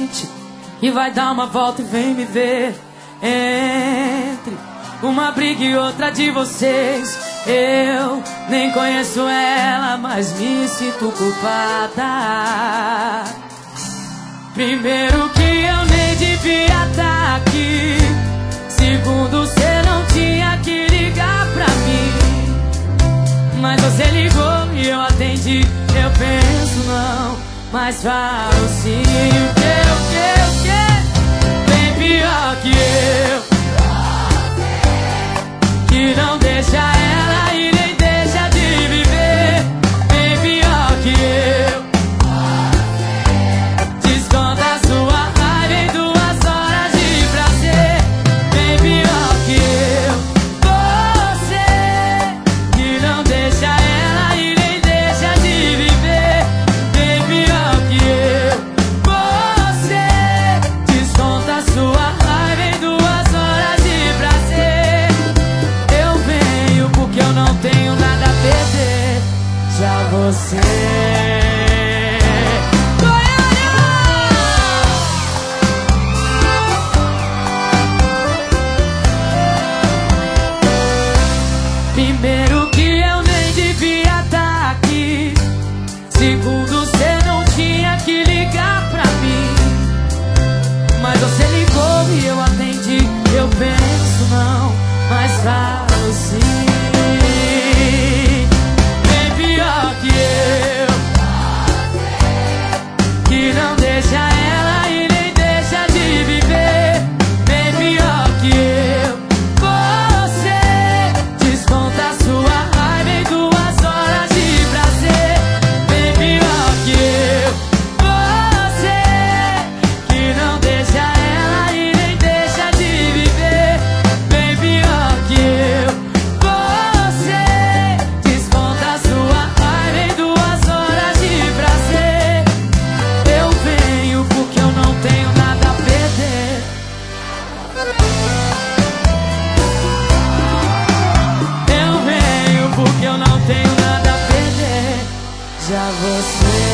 frente e vai dar uma volta e vem me ver. Entre uma briga e outra de vocês, eu nem conheço ela, mas me sinto culpada. Primeiro que eu nem devia estar aqui. Segundo, cê não tinha que ligar pra mim. Mas você ligou e eu atendi. Eu penso não, mas falo sim. O que? Bem pior que eu, que não deixa ela e nem deixa de viver. Bem pior que eu, desconta sua raiva em 2 horas de prazer. Bem pior que eu, você que não deixa ela e nem deixa de viver. Bem pior que eu, você desconta sua raiva em 2 horas de prazer. Eu venho porque eu não tenho nada a perder. Já você primeiro que eu nem devia estar aqui. Segundo, cê não tinha que ligar pra mim. Mas você ligou e eu atendi. Eu penso não, mas falo sim. Bem pior que eu, que não deixa ela e nem deixa de viver. Bem pior que eu, você desconta sua raiva em 2 horas de prazer. Bem pior que eu, você que não deixa ela e nem deixa de viver. Bem pior que eu, você desconta sua raiva em 2 horas de prazer. Eu venho porque eu não tenho nada a perder. Eu venho porque eu não tenho nada a perder. Já você